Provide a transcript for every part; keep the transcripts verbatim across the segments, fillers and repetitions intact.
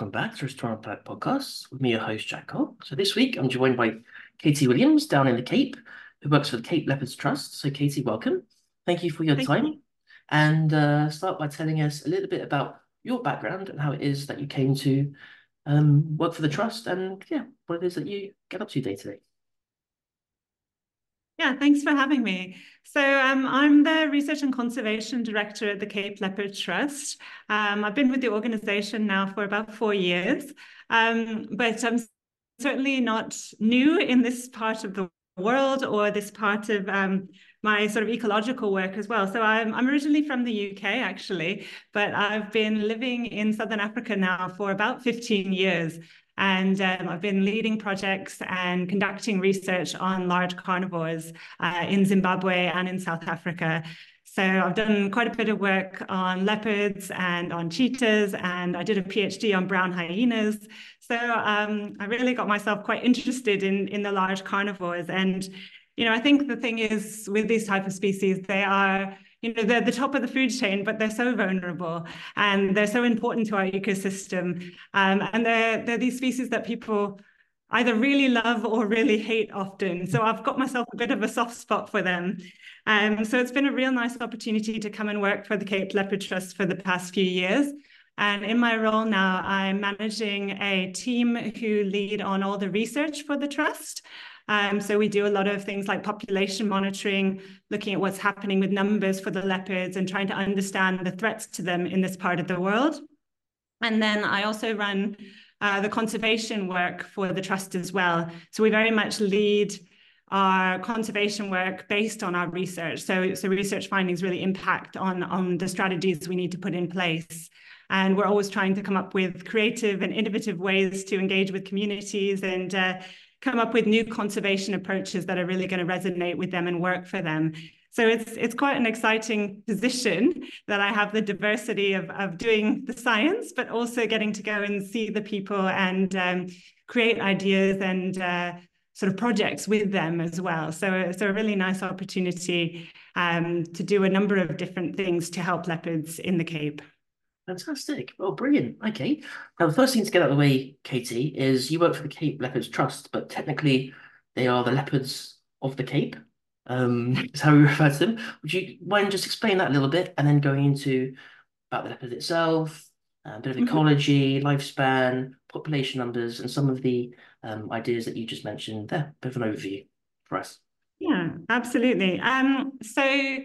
welcome back to Restore and Plant Podcast with me, your host, Jack Cole. So this week I'm joined by Katie Williams down in the Cape, who works for the Cape Leopards Trust. So Katie, welcome. Thank you for your Thank time. you. And uh, start by telling us a little bit about your background and how it is that you came to um, work for the Trust and yeah, what it is that you get up to day to day. Yeah, thanks for having me. So um, I'm the Research and Conservation Director at the Cape Leopard Trust. Um, I've been with the organization now for about four years, um, but I'm certainly not new in this part of the world or this part of um, my sort of ecological work as well. So I'm, I'm originally from the U K, actually, but I've been living in Southern Africa now for about fifteen years. And um, I've been leading projects and conducting research on large carnivores uh, in Zimbabwe and in South Africa. So I've done quite a bit of work on leopards and on cheetahs, and I did a PhD on brown hyenas. So um, I really got myself quite interested in, in the large carnivores. And, you know, I think the thing is with these type of species, they are You know, they're the top of the food chain, but they're so vulnerable and they're so important to our ecosystem. Um, and they're, they're these species that people either really love or really hate often. So I've got myself a bit of a soft spot for them. Um, so it's been a real nice opportunity to come and work for the Cape Leopard Trust for the past few years. And in my role now, I'm managing a team who lead on all the research for the Trust. Um, so we do a lot of things like population monitoring, looking at what's happening with numbers for the leopards and trying to understand the threats to them in this part of the world. And then I also run uh, the conservation work for the Trust as well. So we very much lead our conservation work based on our research. So, so research findings really impact on, on the strategies we need to put in place. And we're always trying to come up with creative and innovative ways to engage with communities and uh, come up with new conservation approaches that are really going to resonate with them and work for them. So it's it's quite an exciting position that I have the diversity of, of doing the science, but also getting to go and see the people and um, create ideas and uh, sort of projects with them as well. So it's a really nice opportunity um, to do a number of different things to help leopards in the Cape. Fantastic. Well, brilliant. Okay. Now, the first thing to get out of the way, Katie, is you work for the Cape Leopards Trust, but technically they are the leopards of the Cape. Um, is how we refer to them. Would you mind just explain that a little bit and then going into about the leopard itself, a bit of Mm-hmm. ecology, lifespan, population numbers, and some of the um, ideas that you just mentioned there? Bit of an overview for us. Yeah, absolutely. Um, so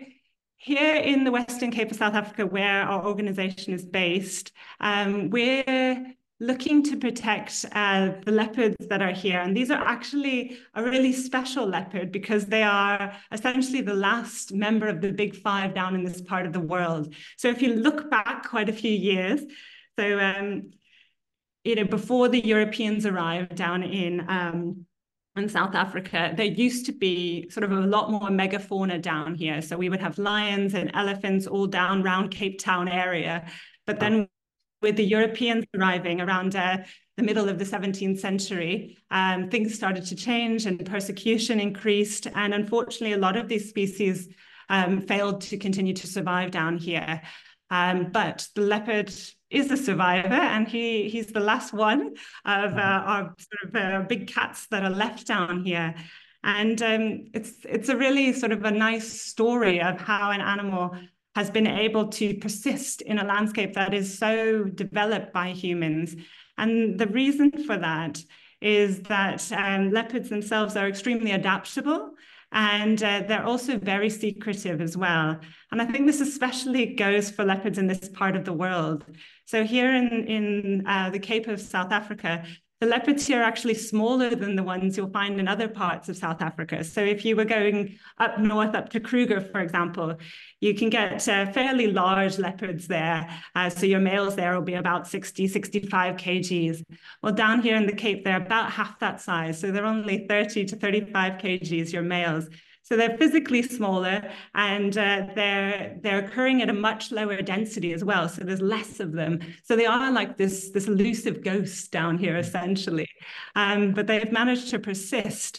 here in the Western Cape of South Africa, where our organization is based, um, we're looking to protect uh, the leopards that are here. And these are actually a really special leopard because they are essentially the last member of the big five down in this part of the world. So if you look back quite a few years, so, um, you know, before the Europeans arrived down in um, in South Africa, there used to be sort of a lot more megafauna down here. So we would have lions and elephants all down around Cape Town area. But then with the Europeans arriving around uh, the middle of the seventeenth century, um, things started to change and persecution increased. And unfortunately, a lot of these species um, failed to continue to survive down here. Um, but the leopard is a survivor, and he he's the last one of uh, our sort of uh, big cats that are left down here. And um, it's it's a really sort of a nice story of how an animal has been able to persist in a landscape that is so developed by humans. And the reason for that is that um, leopards themselves are extremely adaptable. And uh, they're also very secretive as well. And I think this especially goes for leopards in this part of the world. So here in, in uh, the Cape of South Africa, the leopards here are actually smaller than the ones you'll find in other parts of South Africa. So if you were going up north, up to Kruger, for example, you can get uh, fairly large leopards there. Uh, so your males there will be about sixty, sixty-five kilograms. Well, down here in the Cape, they're about half that size. So they're only thirty to thirty-five kilograms, your males. So they're physically smaller, and uh, they're they're occurring at a much lower density as well. So there's less of them. So they are like this, this elusive ghost down here, essentially. Um, but they've managed to persist.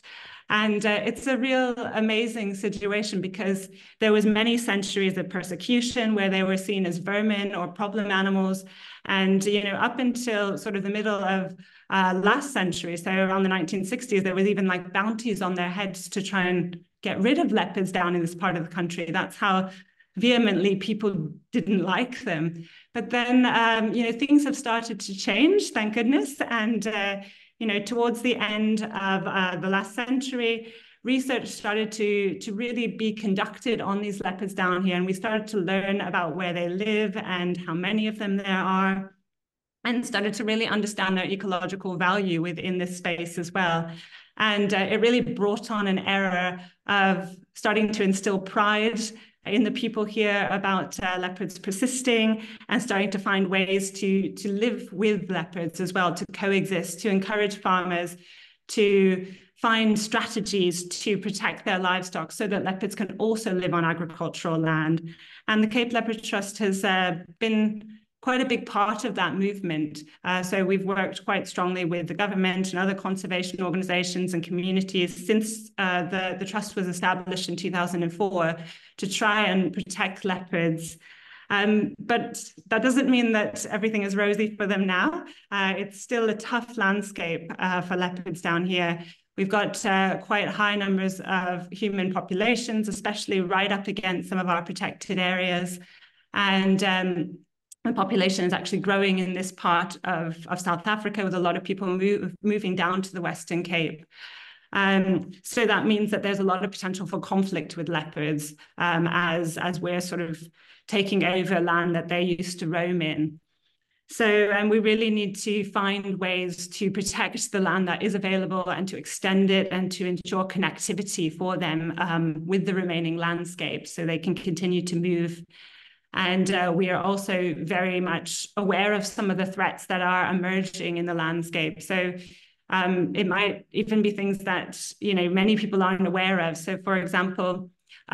And uh, it's a real amazing situation because there was many centuries of persecution where they were seen as vermin or problem animals. And, you know, up until sort of the middle of uh, last century, so around the nineteen sixties, there was even like bounties on their heads to try and get rid of leopards down in this part of the country. That's how vehemently people didn't like them. But then, um, you know, things have started to change, thank goodness. And, uh, you know, towards the end of uh, the last century, research started to, to really be conducted on these leopards down here. And we started to learn about where they live and how many of them there are, and started to really understand their ecological value within this space as well. And uh, it really brought on an era of starting to instill pride in the people here about uh, leopards persisting and starting to find ways to, to live with leopards as well, to coexist, to encourage farmers to find strategies to protect their livestock so that leopards can also live on agricultural land. And the Cape Leopard Trust has uh, been quite a big part of that movement. Uh, so we've worked quite strongly with the government and other conservation organizations and communities since uh, the, the trust was established in two thousand four to try and protect leopards. Um, but that doesn't mean that everything is rosy for them now. Uh, it's still a tough landscape uh, for leopards down here. We've got uh, quite high numbers of human populations, especially right up against some of our protected areas. And um, the population is actually growing in this part of, of South Africa, with a lot of people move, moving down to the Western Cape. Um, so that means that there's a lot of potential for conflict with leopards um, as, as we're sort of taking over land that they used to roam in. So um, we really need to find ways to protect the land that is available and to extend it and to ensure connectivity for them um, with the remaining landscape so they can continue to move. And uh, we are also very much aware of some of the threats that are emerging in the landscape. So um, it might even be things that, you know, many people aren't aware of. So, for example,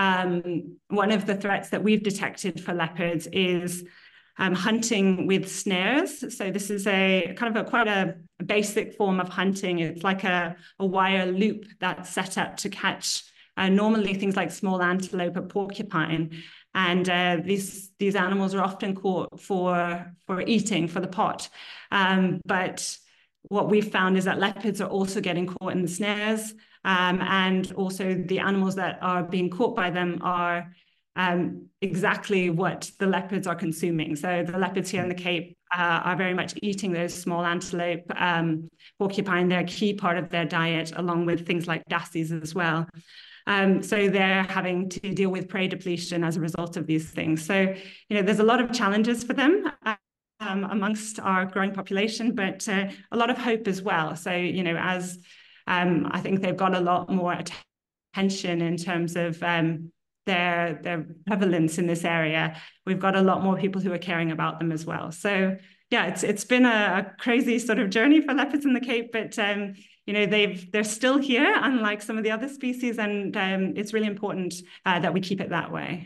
um, one of the threats that we've detected for leopards is um, hunting with snares. So this is a kind of a quite a, a basic form of hunting. It's like a, a wire loop that's set up to catch uh, normally things like small antelope or porcupine. And uh, these these animals are often caught for for eating, for the pot. Um, but what we've found is that leopards are also getting caught in the snares, um, and also the animals that are being caught by them are um, exactly what the leopards are consuming. So the leopards here in the Cape uh, are very much eating those small antelope, um, porcupine. They're a key part of their diet, along with things like dassies as well. Um, so they're having to deal with prey depletion as a result of these things. So, you know, there's a lot of challenges for them um, amongst our growing population, but uh, a lot of hope as well. So, you know, as um, I think they've got a lot more attention in terms of um, their, their prevalence in this area, we've got a lot more people who are caring about them as well. So, yeah, it's it's been a, a crazy sort of journey for leopards in the Cape, but um, you know, they've they're still here, unlike some of the other species, and um, it's really important uh, that we keep it that way.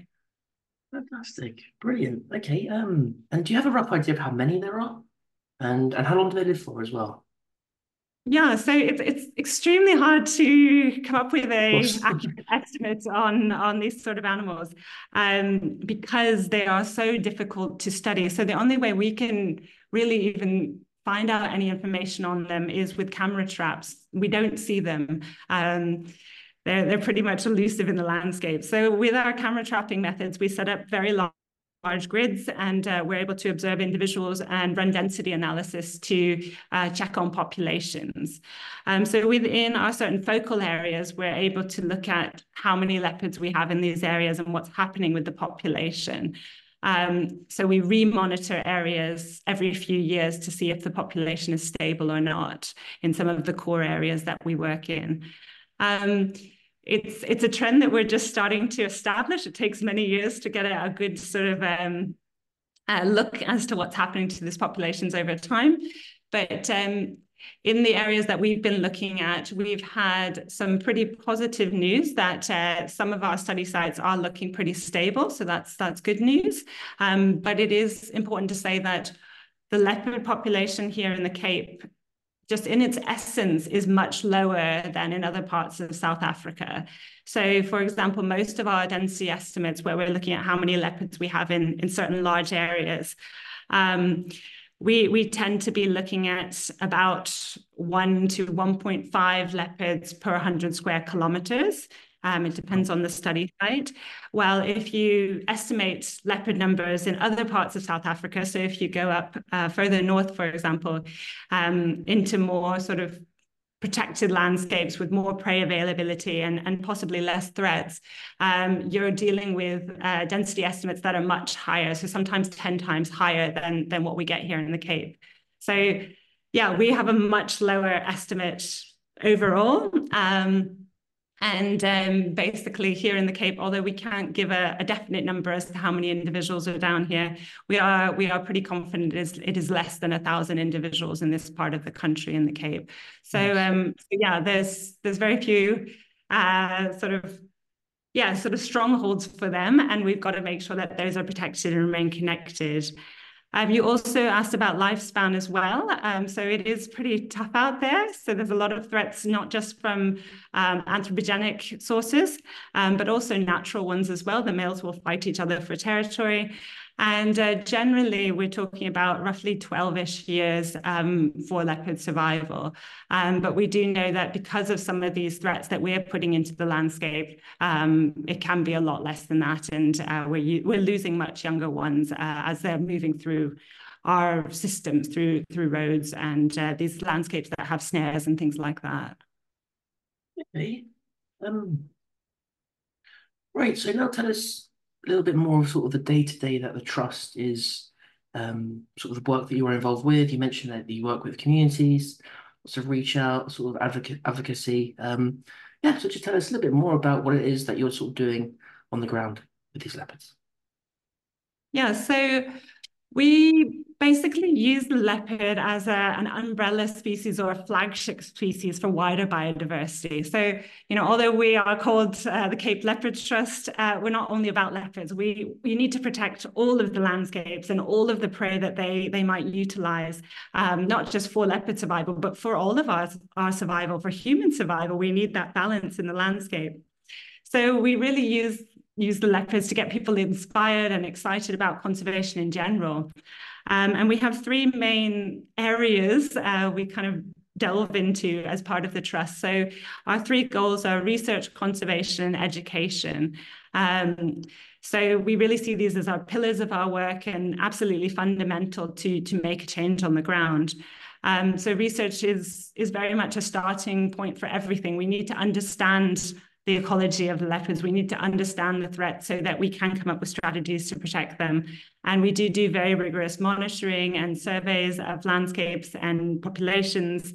Fantastic, brilliant. Okay, um, and do you have a rough idea of how many there are, and and how long do they live for as well? Yeah, so it's it's extremely hard to come up with a accurate estimate on on these sort of animals, um, because they are so difficult to study. So the only way we can really even find out any information on them is with camera traps. We don't see them. Um, they're, they're pretty much elusive in the landscape. So with our camera trapping methods, we set up very large, large grids, and uh, we're able to observe individuals and run density analysis to uh, check on populations. Um, so within our certain focal areas, we're able to look at how many leopards we have in these areas and what's happening with the population. Um, so we re-monitor areas every few years to see if the population is stable or not in some of the core areas that we work in. Um, it's it's a trend that we're just starting to establish. It takes many years to get a, a good sort of um, uh, look as to what's happening to these populations over time. But um, in the areas that we've been looking at, we've had some pretty positive news that uh, some of our study sites are looking pretty stable. So that's that's good news. Um, but it is important to say that the leopard population here in the Cape just in its essence, is much lower than in other parts of South Africa. So, for example, most of our density estimates, where we're looking at how many leopards we have in, in certain large areas, um, we, we tend to be looking at about one to one point five leopards per one hundred square kilometers. Um, it depends on the study site. Well, if you estimate leopard numbers in other parts of South Africa, so if you go up uh, further north, for example, um, into more sort of protected landscapes with more prey availability and, and possibly less threats, um, you're dealing with uh, density estimates that are much higher, so sometimes ten times higher than, than what we get here in the Cape. So yeah, we have a much lower estimate overall. Um, And um, basically here in the Cape, although we can't give a, a definite number as to how many individuals are down here, we are we are pretty confident it is, it is less than a thousand individuals in this part of the country in the Cape. So, yes. um, so yeah, there's there's very few uh, sort of yeah sort of strongholds for them, and we've got to make sure that those are protected and remain connected. Um, you also asked about lifespan as well. Um, so it is pretty tough out there. So there's a lot of threats, not just from um, anthropogenic sources, um, but also natural ones as well. The males will fight each other for territory. And uh, generally, we're talking about roughly twelve-ish years um, for leopard survival. Um, but we do know that because of some of these threats that we're putting into the landscape, um, it can be a lot less than that. And uh, we're, we're losing much younger ones uh, as they're moving through our systems, through, through roads and uh, these landscapes that have snares and things like that. Okay. Um, right, so now tell us a little bit more of sort of the day-to-day that the trust is, um, sort of the work that you are involved with. You mentioned that you work with communities, lots of reach out, sort of advocate, advocacy. Um, yeah, so just tell us a little bit more about what it is that you're sort of doing on the ground with these leopards. Yeah, so we basically use the leopard as a, an umbrella species or a flagship species for wider biodiversity. So, you know, although we are called uh, the Cape Leopard Trust, uh, we're not only about leopards. We, we need to protect all of the landscapes and all of the prey that they, they might utilize, um, not just for leopard survival, but for all of our, our survival, for human survival. We need that balance in the landscape. So we really use use the leopards to get people inspired and excited about conservation in general. Um, and we have three main areas uh, we kind of delve into as part of the trust. So our three goals are research, conservation, and education. Um, so we really see these as our pillars of our work and absolutely fundamental to, to make a change on the ground. Um, so research is, is very much a starting point for everything. We need to understand the ecology of the leopards. We need to understand the threat so that we can come up with strategies to protect them. And we do do very rigorous monitoring and surveys of landscapes and populations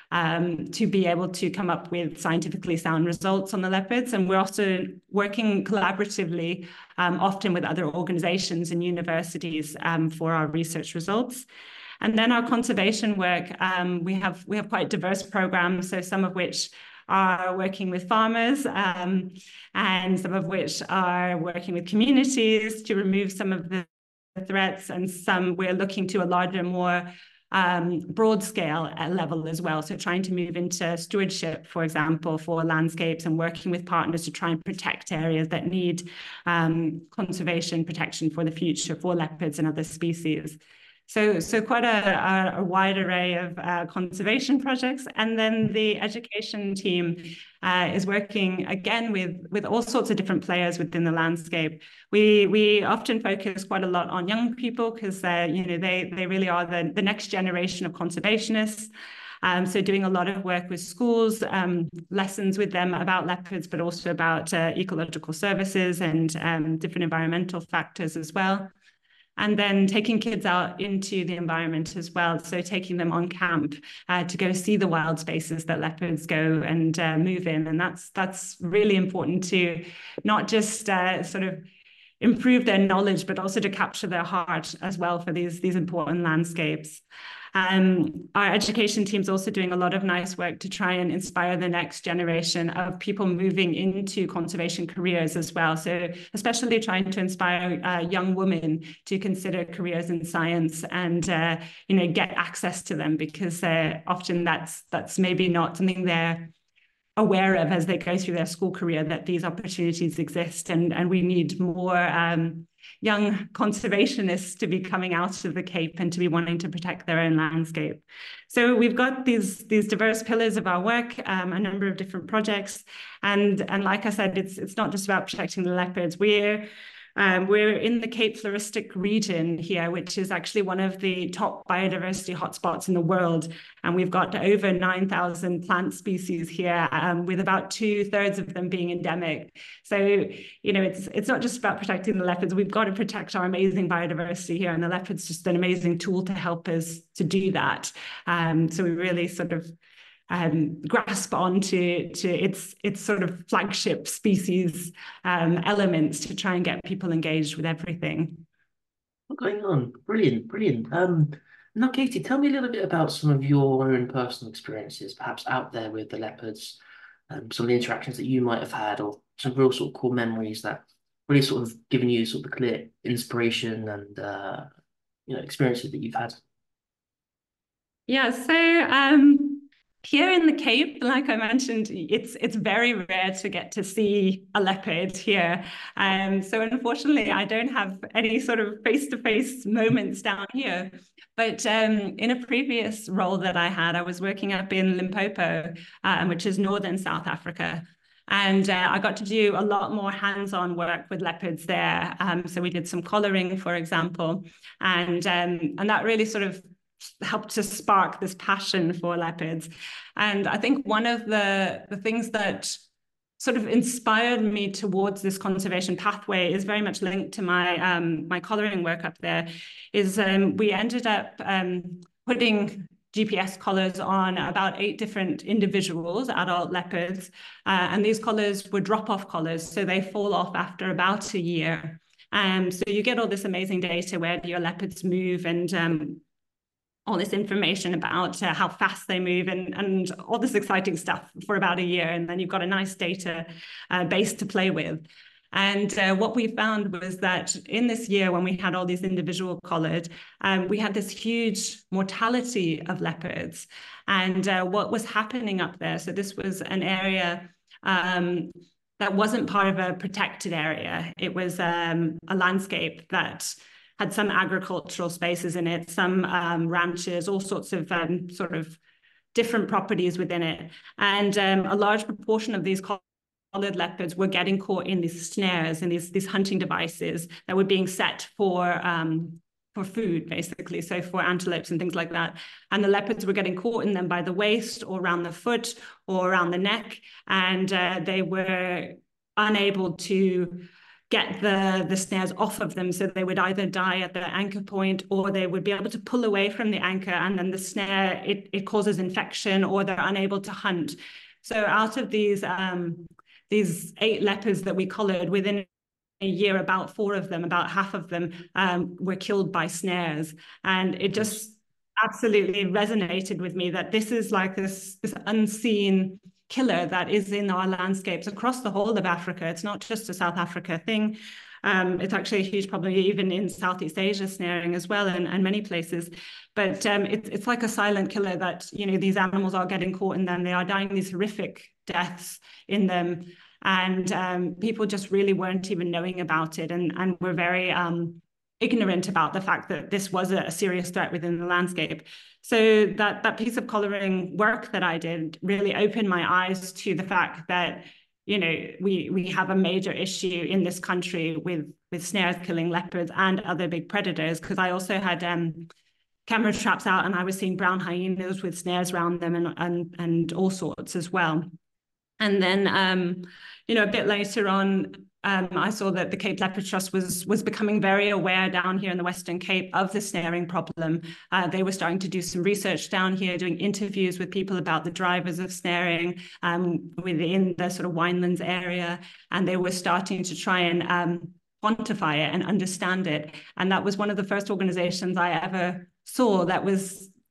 um, to be able to come up with scientifically sound results on the leopards. And we're also working collaboratively, um, often with other organizations and universities um, for our research results. And then our conservation work, um, we have we have quite diverse programs, so some of which are working with farmers um, and some of which are working with communities to remove some of the threats, and some we're looking to a larger, more um, broad scale level as well. So trying to move into stewardship, for example, for landscapes and working with partners to try and protect areas that need um, conservation protection for the future for leopards and other species. So, so quite a, a, a wide array of uh, conservation projects. And then the education team uh, is working again with, with all sorts of different players within the landscape. We, we often focus quite a lot on young people because uh, you know, they, they really are the, the next generation of conservationists. Um, so doing a lot of work with schools, um, lessons with them about leopards, but also about uh, ecological services and um, different environmental factors as well. And then taking kids out into the environment as well. So taking them on camp uh, to go see the wild spaces that leopards go and uh, move in. And that's that's really important to not just uh, sort of improve their knowledge, but also to capture their heart as well for these, these important landscapes. Um, our education team is also doing a lot of nice work to try and inspire the next generation of people moving into conservation careers as well. So especially trying to inspire uh, young women to consider careers in science and uh, you know, get access to them, because uh, often that's that's maybe not something they're aware of as they go through their school career, that these opportunities exist, and and we need more um, young conservationists to be coming out of the Cape and to be wanting to protect their own landscape. So we've got these these diverse pillars of our work, um, a number of different projects, and and like I said, it's it's not just about protecting the leopards. We're Um, we're in the Cape Floristic region here, which is actually one of the top biodiversity hotspots in the world. And we've got over nine thousand plant species here, um, with about two thirds of them being endemic. So, you know, it's, it's not just about protecting the leopards. We've got to protect our amazing biodiversity here. And the leopard's just an amazing tool to help us to do that. Um, so we really sort of Um, grasp onto to its its sort of flagship species um, elements to try and get people engaged with everything. What's going on? Brilliant, brilliant. Um, now, Katie, tell me a little bit about some of your own personal experiences, perhaps out there with the leopards, um, some of the interactions that you might have had, or some real sort of core memories that really sort of given you sort of clear inspiration and uh, you know, experiences that you've had. Yeah, so um, here in the Cape, like I mentioned, it's it's very rare to get to see a leopard here. Um, so unfortunately, I don't have any sort of face-to-face moments down here. But um, in a previous role that I had, I was working up in Limpopo, um, which is northern South Africa. And uh, I got to do a lot more hands-on work with leopards there. Um, so we did some collaring, for example, and um, and that really sort of helped to spark this passion for leopards. And I think one of the, the things that sort of inspired me towards this conservation pathway is very much linked to my um, my collaring work up there, is um, we ended up um, putting G P S collars on about eight different individuals, adult leopards, uh, and these collars were drop-off collars, so they fall off after about a year. Um, so you get all this amazing data, where do your leopards move, and um, all this information about uh, how fast they move, and, and all this exciting stuff for about a year. And then you've got a nice data uh, base to play with. And uh, what we found was that in this year, when we had all these individual collared, um, we had this huge mortality of leopards. And uh, what was happening up there, so this was an area um, that wasn't part of a protected area. It was um, a landscape that had some agricultural spaces in it, some um, ranches, all sorts of um, sort of different properties within it. And um, a large proportion of these collared leopards were getting caught in these snares and these, these hunting devices that were being set for, um, for food, basically, so for antelopes and things like that. And the leopards were getting caught in them by the waist or around the foot or around the neck, and uh, they were unable to get the, the snares off of them. So they would either die at the anchor point, or they would be able to pull away from the anchor, and then the snare, it, it causes infection, or they're unable to hunt. So out of these, um, these eight leopards that we collared, within a year, about four of them, about half of them um, were killed by snares. And it just absolutely resonated with me that this is like this, this unseen killer that is in our landscapes across the whole of Africa. It's not just a South Africa thing. Um, it's actually a huge problem even in Southeast Asia, snaring as well, and, and many places. But um, it's it's like a silent killer that, you know, these animals are getting caught in them. They are dying these horrific deaths in them. And um, people just really weren't even knowing about it, and, and were very um, ignorant about the fact that this was a, a serious threat within the landscape. So that, that piece of collaring work that I did really opened my eyes to the fact that, you know, we, we have a major issue in this country with, with snares killing leopards and other big predators, because I also had um, camera traps out, and I was seeing brown hyenas with snares around them, and, and, and all sorts as well. And then, um, you know, a bit later on, Um, I saw that the Cape Leopard Trust was, was becoming very aware down here in the Western Cape of the snaring problem. Uh, they were starting to do some research down here, doing interviews with people about the drivers of snaring um, within the sort of Winelands area. And they were starting to try and um, quantify it and understand it. And that was one of the first organizations I ever saw that was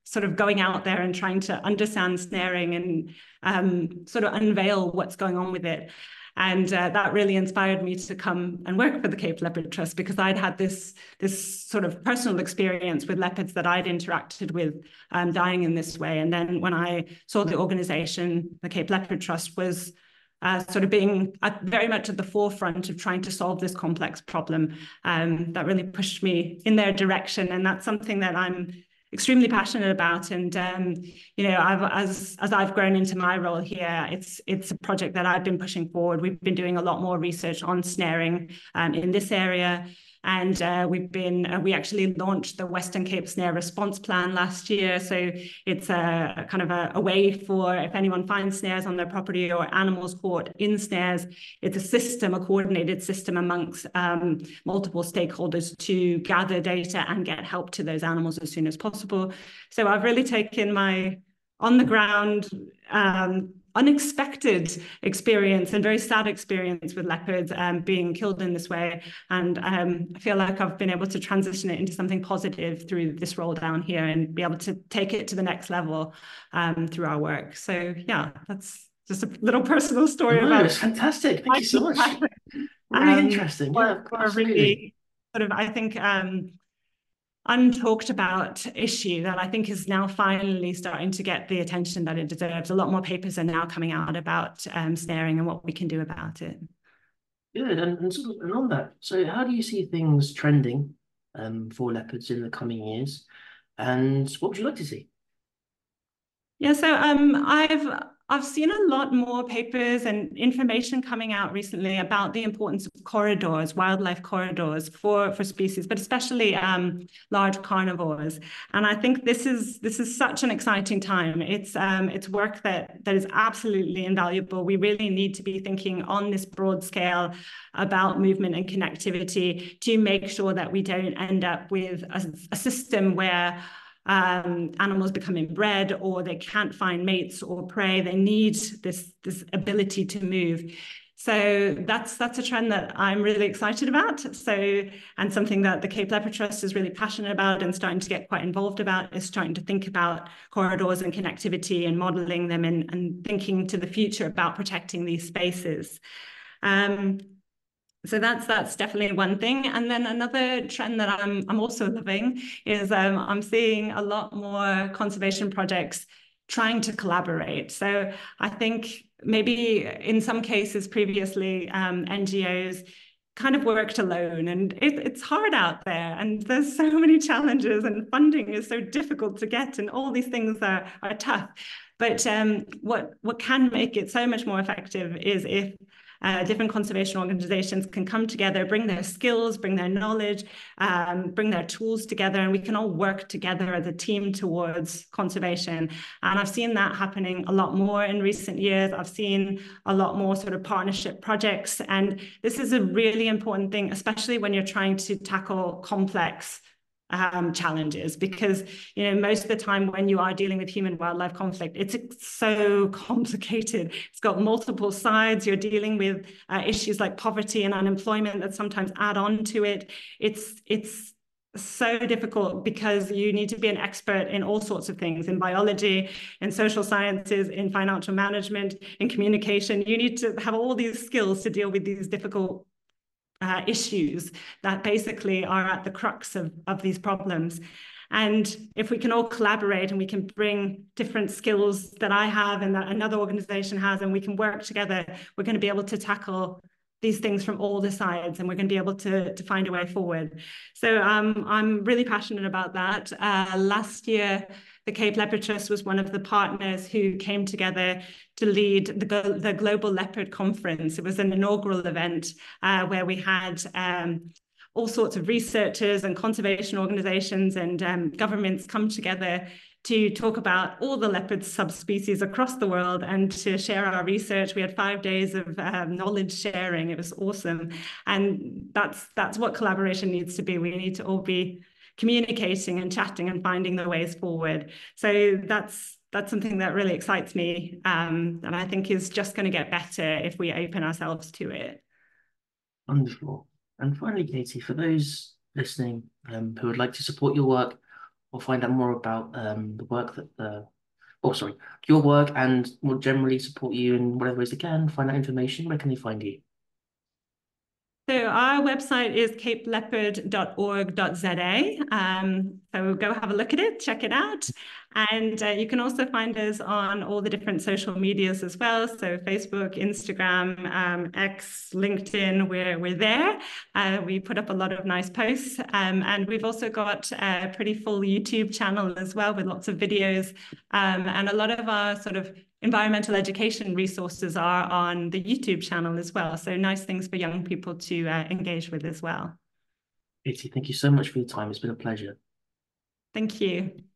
sort of going out there and trying to understand snaring and um, sort of unveil what's going on with it. And uh, that really inspired me to come and work for the Cape Leopard Trust, because I'd had this, this sort of personal experience with leopards that I'd interacted with um, dying in this way. And then when I saw the organization, the Cape Leopard Trust, was uh, sort of being at, very much at the forefront of trying to solve this complex problem, um, that really pushed me in their direction. And that's something that I'm extremely passionate about. And um, you know, I've, as as I've grown into my role here, it's it's a project that I've been pushing forward. We've been doing a lot more research on snaring um, in this area. And uh, we've been, uh, we actually launched the Western Cape Snare Response Plan last year. So it's a, a kind of a, a way for, if anyone finds snares on their property or animals caught in snares, it's a system, a coordinated system amongst um, multiple stakeholders to gather data and get help to those animals as soon as possible. So I've really taken my on the ground, um, unexpected experience and very sad experience with leopards um, being killed in this way. And um, I feel like I've been able to transition it into something positive through this role down here and be able to take it to the next level um, through our work. So yeah, that's just a little personal story No, about it's fantastic. Thank you so much. Really um, interesting. Yeah, for, for absolutely. really sort of, I think, um, untalked about issue that I think is now finally starting to get the attention that it deserves. A lot more papers are now coming out about um, snaring and what we can do about it. Good. And, and, sort of, and on that, so how do you see things trending um, for leopards in the coming years? And what would you like to see? Yeah, so um, I've I've seen a lot more papers and information coming out recently about the importance of corridors, wildlife corridors for, for species, but especially um, large carnivores. And I think this is this is such an exciting time. It's um, it's work that that is absolutely invaluable. We really need to be thinking on this broad scale about movement and connectivity to make sure that we don't end up with a, a system where Um, animals become inbred or they can't find mates or prey. They need this, this ability to move. So that's that's a trend that I'm really excited about. So, and something that the Cape Leopard Trust is really passionate about and starting to get quite involved about is starting to think about corridors and connectivity and modeling them and, and thinking to the future about protecting these spaces. Um, So that's that's definitely one thing. And then another trend that I'm I'm also loving is um, I'm seeing a lot more conservation projects trying to collaborate. So I think maybe in some cases previously um, N G Os kind of worked alone, and it, it's hard out there, and there's so many challenges, and funding is so difficult to get, and all these things are are tough. But um, what what can make it so much more effective is if Uh, different conservation organizations can come together, bring their skills, bring their knowledge, um, bring their tools together, and we can all work together as a team towards conservation. And I've seen that happening a lot more in recent years. I've seen a lot more sort of partnership projects. And this is a really important thing, especially when you're trying to tackle complex Um, challenges, because you know most of the time when you are dealing with human wildlife conflict, it's so complicated. It's got multiple sides. You're dealing with uh, issues like poverty and unemployment that sometimes add on to it. It's it's so difficult because you need to be an expert in all sorts of things, in biology, in social sciences, in financial management, in communication. You need to have all these skills to deal with these difficult Uh, issues that basically are at the crux of, of these problems. And if we can all collaborate and we can bring different skills that I have and that another organization has, and we can work together, we're going to be able to tackle these things from all the sides, and we're going to be able to, to find a way forward. So um, I'm really passionate about that. Uh, last year, the Cape Leopard Trust was one of the partners who came together to lead the, the Global Leopard Conference. It was an inaugural event uh, where we had um, all sorts of researchers and conservation organizations and um, governments come together to talk about all the leopard subspecies across the world and to share our research. We had five days of um, knowledge sharing. It was awesome. And that's, that's what collaboration needs to be. We need to all be communicating and chatting and finding the ways forward. So that's that's something that really excites me, um, and I think is just going to get better if we open ourselves to it. Wonderful. And finally, Katie, for those listening um, who would like to support your work or find out more about um, the work that the, oh, sorry, your work and more generally support you in whatever ways they can, find out information, where can they find you? So our website is cape leopard dot org dot Z A. Um, so go have a look at it, check it out. And uh, you can also find us on all the different social medias as well. So Facebook, Instagram, um, X, LinkedIn, we're, we're there. Uh, we put up a lot of nice posts. Um, and we've also got a pretty full YouTube channel as well with lots of videos. Um, and a lot of our sort of environmental education resources are on the YouTube channel as well. So nice things for young people to uh, engage with as well. Katie, thank you so much for your time. It's been a pleasure. Thank you.